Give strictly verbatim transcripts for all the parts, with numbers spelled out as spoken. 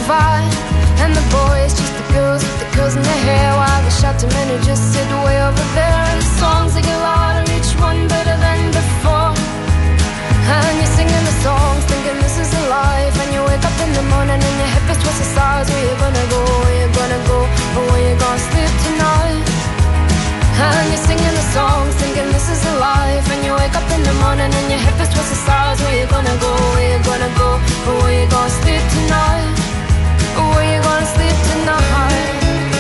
provide. And the boys chase the girls with the curls in their hair, while the shouting men who just sit way over there. And the songs they get louder, each one better than before. And you're singing the songs, thinking this is a life. And you wake up in the morning and your hip is twisted sides. Where you gonna go, where you gonna go, or where you gonna sleep tonight? And you're singing the songs, thinking this is a life. And you wake up in the morning and your hip is twisted sides. Where you gonna go, where you gonna go, or where you gonna sleep tonight? Or where you gonna sleep tonight?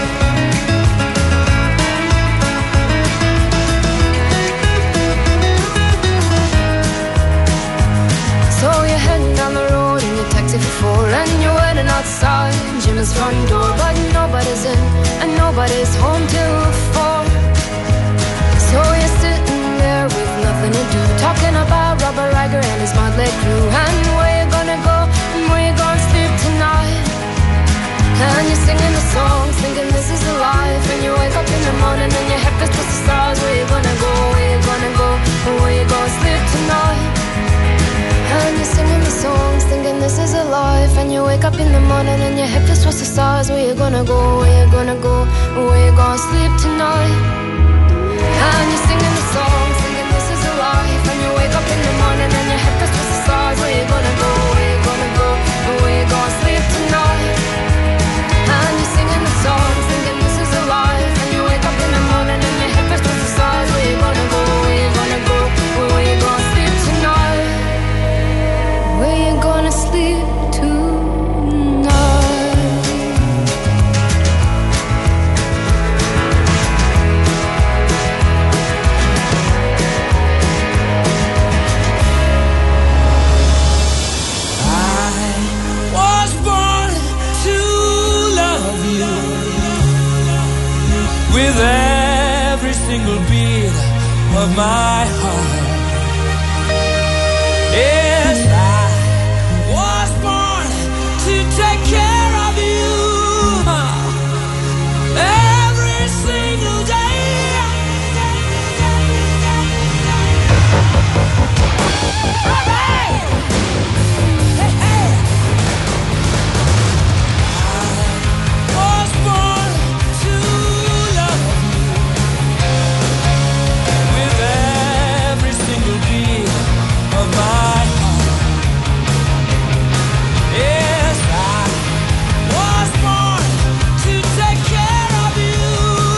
So you're heading down the road in your taxi for four, and you're waiting outside Jim's front door, but nobody's in and nobody's home till four. So you're sitting there with nothing to do, talking about Robert Riger and his motley crew, and where you gonna go and where you gonna sleep tonight. And you're singing the songs, thinking this is a life. And you wake up in the morning and your head is twisted the stars. Where you gonna go, where you gonna go, or where you gonna sleep tonight? And you're singing the songs, thinking this is a life. And you wake up in the morning and your hip is twisted the stars. Where you gonna go, where you gonna go, or where you gonna sleep tonight? And you're singing the songs, thinking this is a life. And you wake up in the morning and your hip is twisted the stars. Where you gonna go, where you gonna go, or where you gonna sleep tonight? And you're singing the songs, thinking this is a life. And you wake up in the morning and your hip is twisted the stars. Where you gonna go, where you gonna go, or where you gonna sleep tonight? Where you gonna sleep with every single beat of my heart. Yes, I was born to take care of you every single day. Hey, hey, hey. I was born to love you with every single beat of my heart. Yes, I was born to take care of you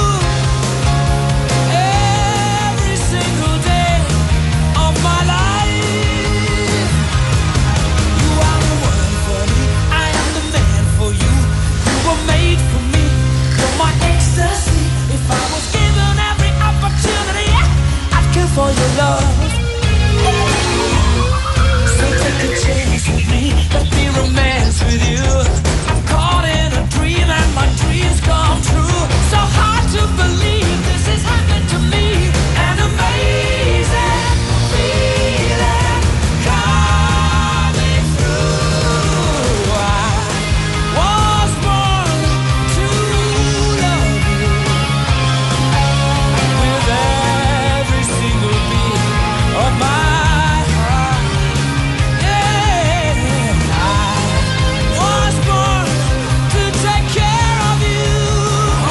every single day of my life. You are the one for me, I am the man for you. You were made for me, you're my ecstasy. If I was given every opportunity, I'd kill for your love. So take a chance with me, let me romance with you. I'm caught in a dream and my dreams come true. So hard to believe this is happening to me. An amazing feeling coming through. I was born to love you with every single beat of my heart. Yeah, I was born to take care of you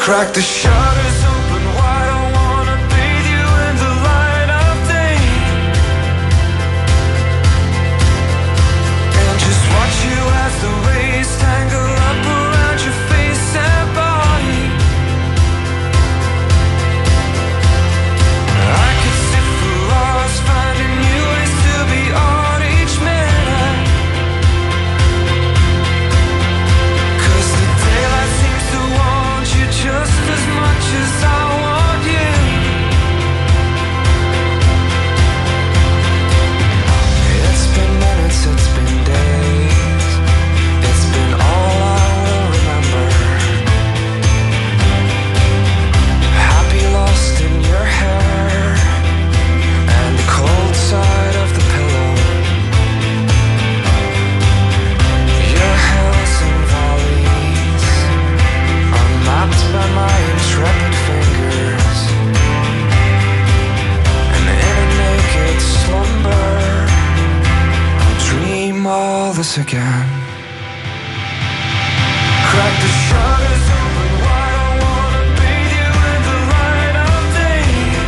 Crack the shutters open wide, I wanna bathe you in the light of day, and just watch you as the rays tangle up around your face and body. I could sit for hours finding new ways to be on each minute, 'cause the daylight seems to want you just as much as I want you. It's been minutes, it's been days, it's been all I will remember. Happy lost in your hair and the cold side of the pillow. Your hills and valleys unmapped by my intrepid fingers, and in a naked slumber I'll dream all this again. Crack the shutters open wide, I wanna bathe you in the light of day,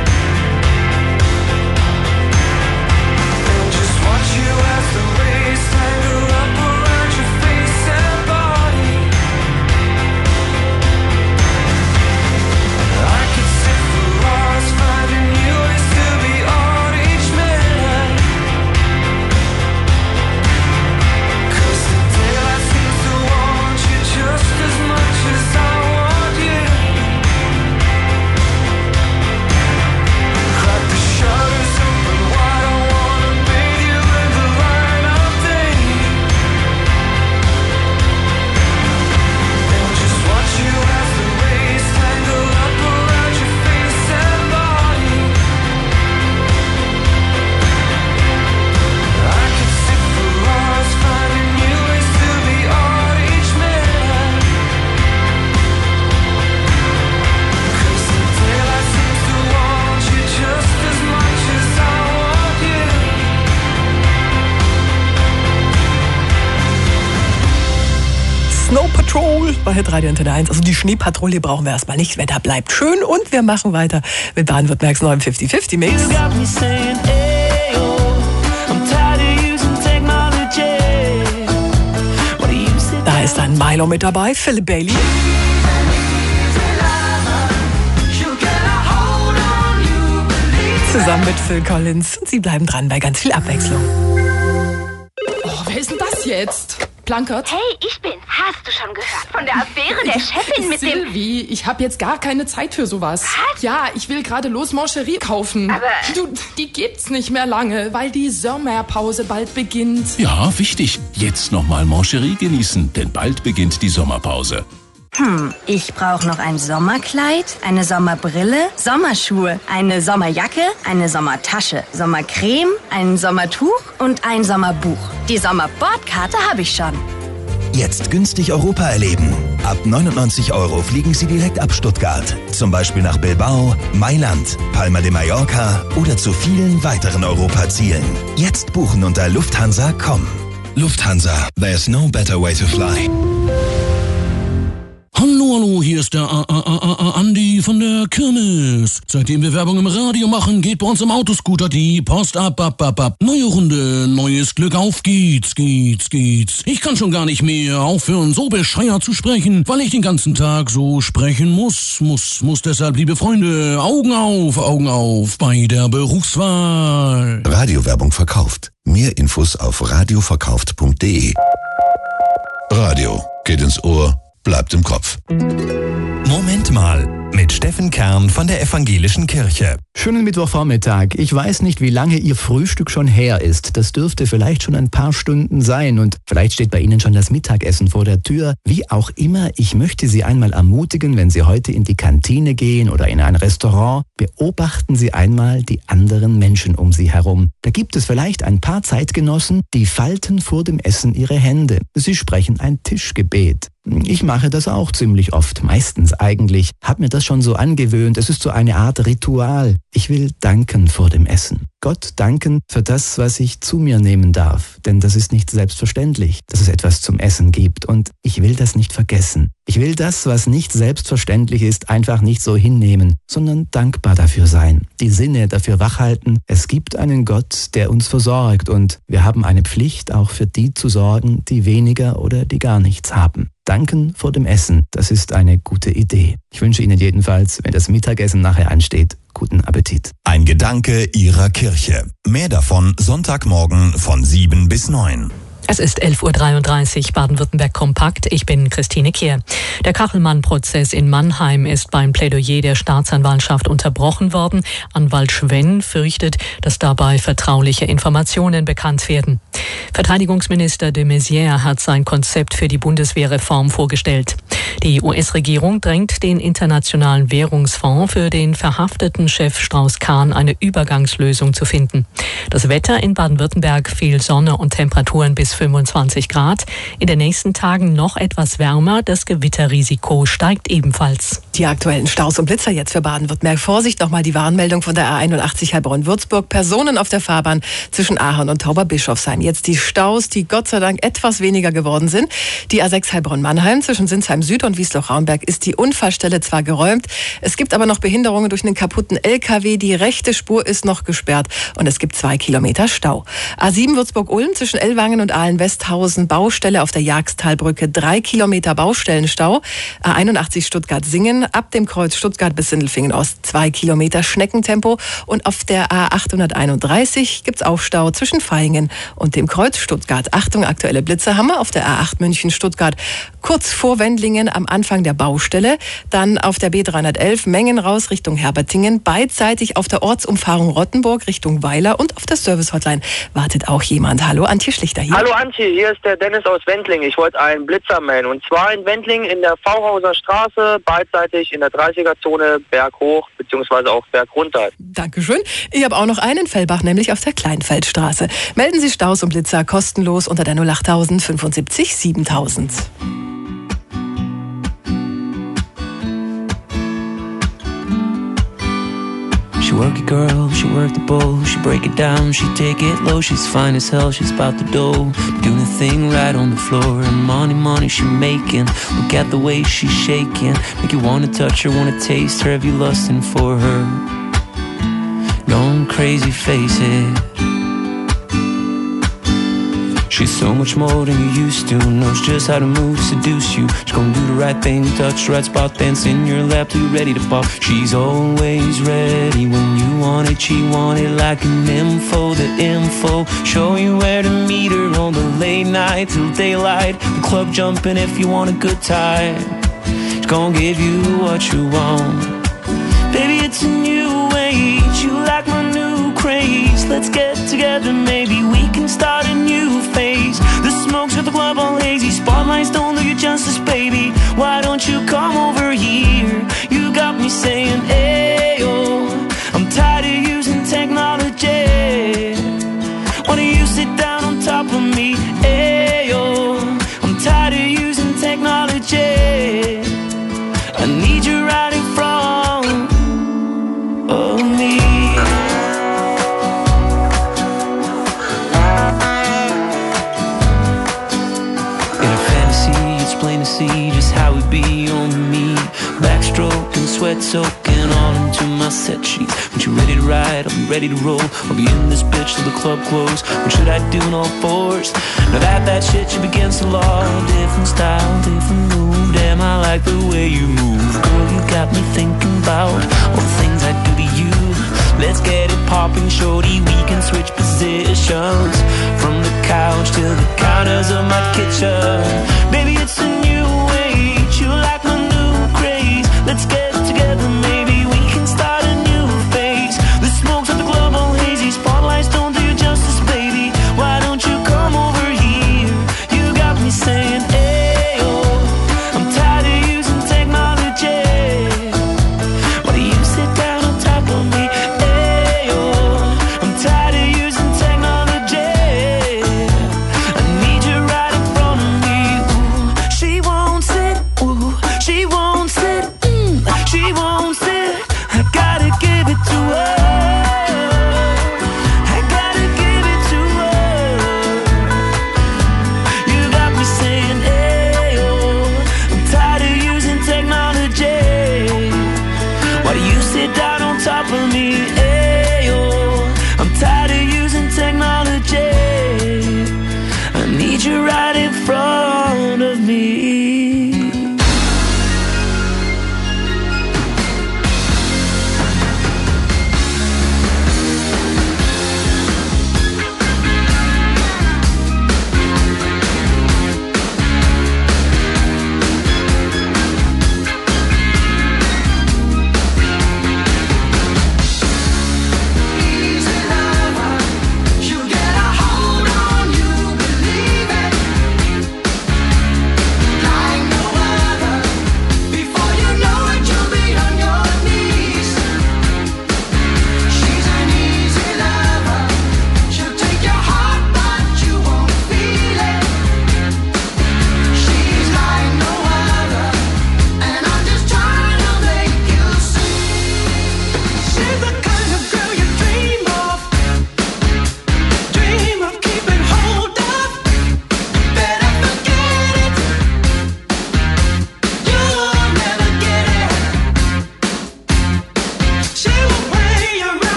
and just watch you as the rays tangle up around your face and body. I could sit for hours finding new ways to be on each minute, 'cause the daylight seems to want you just as much as I want you. Crack the shutters open wide, I wanna bathe you in the light of day, and just watch you as the rays tangle up around your face and body. I could sit for hours finding new ways to be on each minute, 'cause the daylight seems to want you just as much as I want you. Snow Patrol bei Hitradio Antenne eins. Also die Schneepatrouille brauchen wir erstmal nicht. Wetter bleibt schön und wir machen weiter mit Baden-Württembergs neuen fünfzig fünfzig Mix. Got me saying, ayo, I'm tired of using technology. What do you say? Da ist ein Milo mit dabei, Philip Bailey. Zusammen mit Phil Collins. Und sie bleiben dran bei ganz viel Abwechslung. Oh, wer ist denn das jetzt? Plankert? Hey, ich bin. Hast du schon gehört von der Affäre der Chefin mit dem... Sylvie, ich habe jetzt gar keine Zeit für sowas. Was? Ja, ich will gerade los Mancherie kaufen. Aber- Du, die gibt's nicht mehr lange, weil die Sommerpause bald beginnt. Ja, wichtig. Jetzt nochmal Mancherie genießen, denn bald beginnt die Sommerpause. Hm, ich brauche noch ein Sommerkleid, eine Sommerbrille, Sommerschuhe, eine Sommerjacke, eine Sommertasche, Sommercreme, ein Sommertuch und ein Sommerbuch. Die Sommerbordkarte habe ich schon. Jetzt günstig Europa erleben. Ab neunundneunzig Euro fliegen Sie direkt ab Stuttgart. Zum Beispiel nach Bilbao, Mailand, Palma de Mallorca oder zu vielen weiteren Europazielen. Jetzt buchen unter lufthansa punkt com. Lufthansa, there's no better way to fly. Hallo, hallo, hier ist der A A A A Andi von der Kirmes. Seitdem wir Werbung im Radio machen, geht bei uns im Autoscooter die Post ab, ab, ab, ab. Neue Runde, neues Glück, auf geht's, geht's, geht's. Ich kann schon gar nicht mehr aufhören, so bescheuert zu sprechen, weil ich den ganzen Tag so sprechen muss, muss, muss. Deshalb, liebe Freunde, Augen auf, Augen auf bei der Berufswahl. Radiowerbung verkauft. Mehr Infos auf radioverkauft punkt de. Radio geht ins Ohr, bleibt im Kopf. Moment mal, mit Steffen Kern von der Evangelischen Kirche. Schönen Mittwochvormittag. Ich weiß nicht, wie lange Ihr Frühstück schon her ist. Das dürfte vielleicht schon ein paar Stunden sein und vielleicht steht bei Ihnen schon das Mittagessen vor der Tür. Wie auch immer, ich möchte Sie einmal ermutigen, wenn Sie heute in die Kantine gehen oder in ein Restaurant, beobachten Sie einmal die anderen Menschen um Sie herum. Da gibt es vielleicht ein paar Zeitgenossen, die falten vor dem Essen ihre Hände. Sie sprechen ein Tischgebet. Ich mache das auch ziemlich oft, meistens eigentlich. Hab mir das schon so angewöhnt. Es ist so eine Art Ritual. Ich will danken vor dem Essen. Gott danken für das, was ich zu mir nehmen darf. Denn das ist nicht selbstverständlich, dass es etwas zum Essen gibt. Und ich will das nicht vergessen. Ich will das, was nicht selbstverständlich ist, einfach nicht so hinnehmen, sondern dankbar dafür sein. Die Sinne dafür wachhalten. Es gibt einen Gott, der uns versorgt. Und wir haben eine Pflicht, auch für die zu sorgen, die weniger oder die gar nichts haben. Danken vor dem Essen, das ist eine gute Idee. Ich wünsche Ihnen jedenfalls, wenn das Mittagessen nachher ansteht, guten Appetit. Ein Gedanke Ihrer Kirche. Mehr davon Sonntagmorgen von sieben bis neun. Es ist elf Uhr dreiunddreißig, Baden-Württemberg Kompakt. Ich bin Christine Kehr. Der Kachelmann-Prozess in Mannheim ist beim Plädoyer der Staatsanwaltschaft unterbrochen worden. Anwalt Schwenn fürchtet, dass dabei vertrauliche Informationen bekannt werden. Verteidigungsminister de Maizière hat sein Konzept für die Bundeswehrreform vorgestellt. Die U S-Regierung drängt den Internationalen Währungsfonds für den verhafteten Chef Strauss-Kahn eine Übergangslösung zu finden. Das Wetter in Baden-Württemberg, viel Sonne und Temperaturen bis fünfundzwanzig Grad. In den nächsten Tagen noch etwas wärmer. Das Gewitterrisiko steigt ebenfalls. Die aktuellen Staus und Blitzer jetzt für Baden-Württemberg. Vorsicht, nochmal die Warnmeldung von der A einundachtzig Heilbronn-Würzburg. Personen auf der Fahrbahn zwischen Aachen und Tauberbischofsheim. Jetzt die Staus, die Gott sei Dank etwas weniger geworden sind. Die A sechs Heilbronn-Mannheim zwischen Sinsheim Süd und Wiesloch-Raunberg ist die Unfallstelle zwar geräumt. Es gibt aber noch Behinderungen durch einen kaputten L K W. Die rechte Spur ist noch gesperrt und es gibt zwei Kilometer Stau. A sieben Würzburg-Ulm zwischen Ellwangen und Ahlen-Westhausen. Baustelle auf der Jagsttalbrücke. Drei Kilometer Baustellenstau. A einundachtzig Stuttgart-Singen. Ab dem Kreuz Stuttgart bis Sindelfingen Ost zwei Kilometer Schneckentempo. Und auf der A achthunderteinunddreißig gibt's auch Stau zwischen Vaihingen und dem Kreuz Stuttgart. Achtung, aktuelle Blitze haben wir auf der A acht München-Stuttgart. Kurz vor Wendlingen am Anfang der Baustelle. Dann auf der B dreihundertelf Mengen raus Richtung Herbertingen. Beidseitig auf der Ortsumfahrung Rottenburg Richtung Weiler. Und auf der Service-Hotline wartet auch jemand. Hallo, Antje Schlichter hier. Hallo Antje, hier ist der Dennis aus Wendling. Ich wollte einen Blitzer melden. Und zwar in Wendling in der Vauhauser Straße, beidseitig in der dreißiger-Zone berghoch bzw. auch bergunter. Dankeschön. Ich habe auch noch einen in Fellbach, nämlich auf der Kleinfeldstraße. Melden Sie Staus und Blitzer kostenlos unter der null acht null null fünfundsiebzig siebentausend. She work it, girl, she work the bowl. She break it down, she take it low. She's fine as hell, she's about the dough. Doing the thing right on the floor. And money, money she making. Look at the way she's shaking. Make you wanna touch her, wanna taste her. Have you lusting for her? Gone crazy, face it. She's so much more than you used to. Knows just how to move, seduce you. She's gonna do the right thing, touch the right spot, dance in your lap till you're ready to pop. She's always ready when you want it. She want it like an info, the info. Show you where to meet her on the late night till daylight. The club jumping if you want a good time. She's gonna give you what you want. Baby, it's a new age. You like my new craze. Let's get together, maybe we can start a new phase. The smoke's got the club all hazy. Spotlights don't do you justice, baby. Why don't you come over here? You got me saying, ayo. I'm tired of using technology. Why don't you sit down on top of me? Ayo. I'm tired of using technology. I need you right in front of me. Plain to see just how we be on me. Backstroke and sweat soaking all into my set sheets. When you're ready to ride, I'll be ready to roll. I'll be in this bitch till the club close. What should I do in all fours? Now that that shit should be against the law. Different style, different move. Damn, I like the way you move. Girl, you got me thinking about all the things I do to you. Let's get it popping, shorty. We can switch positions from the couch to the counters of my kitchen. Baby, it's a new age. You like my new craze. Let's get